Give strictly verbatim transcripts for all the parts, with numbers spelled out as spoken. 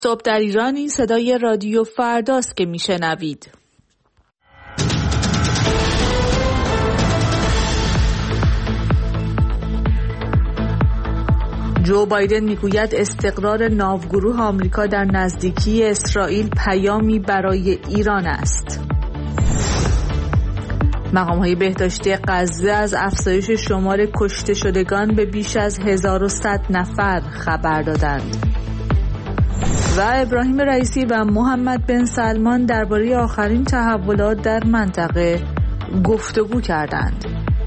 صبح در ایران این صدای رادیو فرداست که میشنوید. جو بایدن میگوید استقرار ناوگروه آمریکا در نزدیکی اسرائیل پیامی برای ایران است. مقام‌های بهداشتی غزه از افزایش شمار کشته شدگان به بیش از هزار و صد نفر خبر دادند. و ابراهیم رئیسی و محمد بن سلمان درباره آخرین تحولات در منطقه گفتگو کردند.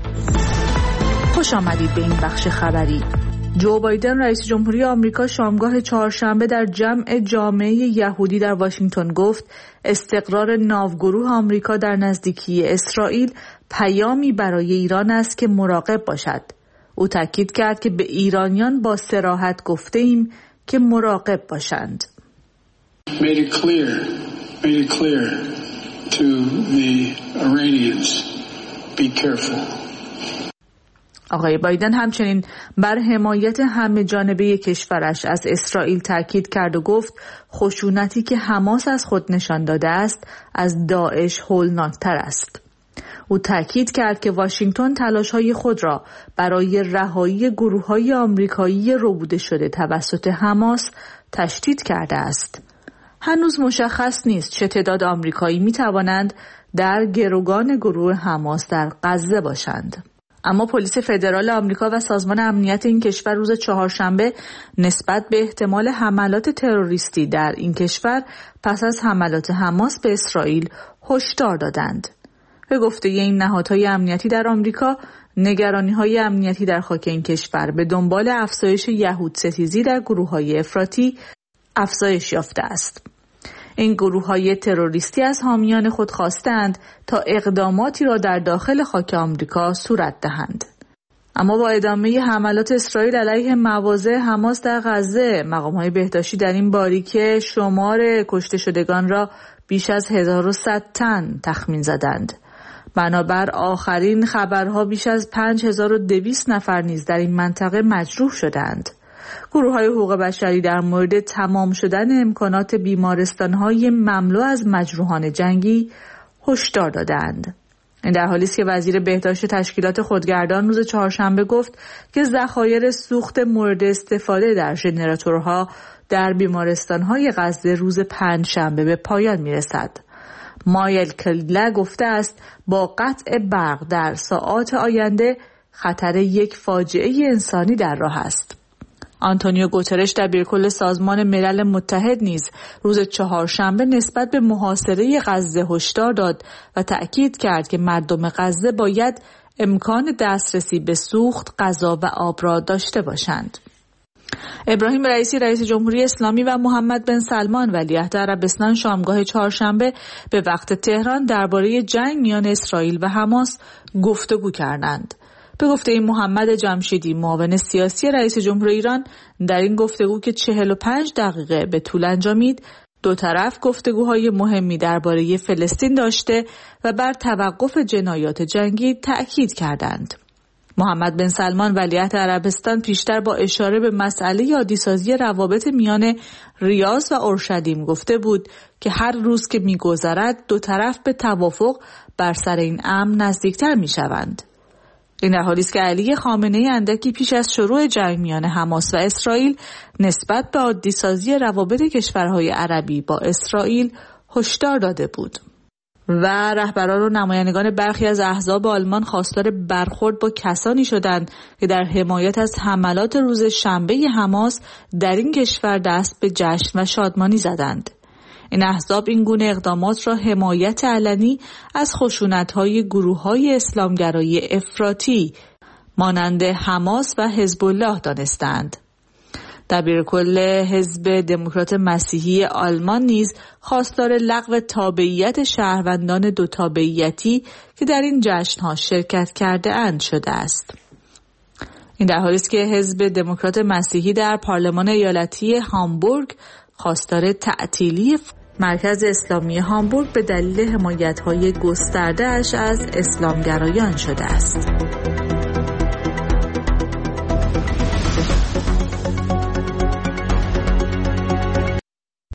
خوش آمدید به این بخش خبری. جو بایدن رئیس جمهوری آمریکا شامگاه چهارشنبه در جمع جامعه یهودی در واشنگتن گفت استقرار ناوگروه آمریکا در نزدیکی اسرائیل پیامی برای ایران است که مراقب باشد. او تاکید کرد که به ایرانیان با صراحت گفته ایم که مراقب باشند. Made it clear, made it clear to the Iranians, be careful. آقای بایدن همچنین بر حمایت همه جانبه کشورش از اسرائیل تاکید کرد و گفت خشونتی که حماس از خود نشان داده است از داعش هولناکتر است. او تاکید کرد که واشنگتن تلاش‌های خود را برای رهایی گروه‌های آمریکایی ربوده شده توسط حماس تشدید کرده است. هنوز مشخص نیست چه تعداد آمریکایی می‌توانند در گروگان گروه حماس در غزه باشند. اما پلیس فدرال آمریکا و سازمان امنیت این کشور روز چهارشنبه نسبت به احتمال حملات تروریستی در این کشور پس از حملات حماس به اسرائیل هشدار دادند. به گفته این نهادهای امنیتی در آمریکا، نگرانی‌های امنیتی در خاک این کشور به دنبال افزایش یهودستیزی در گروه‌های افراطی افزایش یافته است. این گروه‌های تروریستی از حامیان خود خواستند تا اقداماتی را در داخل خاک آمریکا صورت دهند. اما با ادامه حملات اسرائیل علیه مواضع حماس در غزه، مقام‌های بهداشتی در این باریکه شمار کشته شدگان را بیش از هزار و صد تن تخمین زدند. بنابر آخرین خبرها بیش از پنج هزار و دویست نفر نیز در این منطقه مجروح شدند. گروه‌های حقوق بشری در مورد تمام شدن امکانات بیمارستان‌های مملو از مجروحان جنگی هشدار دادند. این در حالی است که وزیر بهداشت تشکیلات خودگردان روز چهارشنبه گفت که ذخایر سوخت مورد استفاده در ژنراتورها در بیمارستان‌های غزه روز پنجشنبه به پایان می‌رسد. مایل کلیله گفته است با قطع برق در ساعات آینده خطر یک فاجعه انسانی در راه است. آنتونیو گوترش دبیرکل سازمان ملل متحد نیز روز چهارشنبه نسبت به محاصره غزه هشدار داد و تأکید کرد که مردم غزه باید امکان دسترسی به سوخت، غذا و آب را داشته باشند. ابراهیم رئیسی رئیس جمهوری اسلامی و محمد بن سلمان ولیعهد عربستان شامگاه چهارشنبه به وقت تهران درباره جنگ میان اسرائیل و حماس گفتگو کردند. به گفته این محمد جمشیدی معاون سیاسی رئیس جمهور ایران در این گفتگو که چهل و پنج دقیقه به طول انجامید، دو طرف گفتگوهای مهمی درباره فلسطین داشته و بر توقف جنایات جنگی تأکید کردند. محمد بن سلمان ولیعهد عربستان پیشتر با اشاره به مسئله عادی‌سازی روابط میان ریاض و اورشلیم گفته بود که هر روز که می‌گذرد دو طرف به توافق بر سر این امر نزدیکتر می‌شوند. این در حالی است که علی خامنه‌ای اندکی پیش از شروع جنگ میان حماس و اسرائیل نسبت به عادی‌سازی روابط کشورهای عربی با اسرائیل هشدار داده بود. و رهبران و نمایندگان برخی از احزاب آلمان خواستار برخورد با کسانی شدند که در حمایت از حملات روز شنبه حماس در این کشور دست به جشن و شادمانی زدند. این احزاب این گونه اقدامات را حمایت علنی از خشونت‌های گروه‌های اسلامگرایی افراطی مانند حماس و حزب الله دانستند. دبیرکل حزب دموکرات مسیحی آلمان نیز خواستار لغو تابعیت شهروندان دو تابعیتی که در این جشن‌ها شرکت کرده اند شده است. این در حالی است که حزب دموکرات مسیحی در پارلمان ایالتی هامبورگ خواستار تعطیلی مرکز اسلامی هامبورگ به دلیل حمایت‌های گسترده‌اش از اسلامگرایان شده است.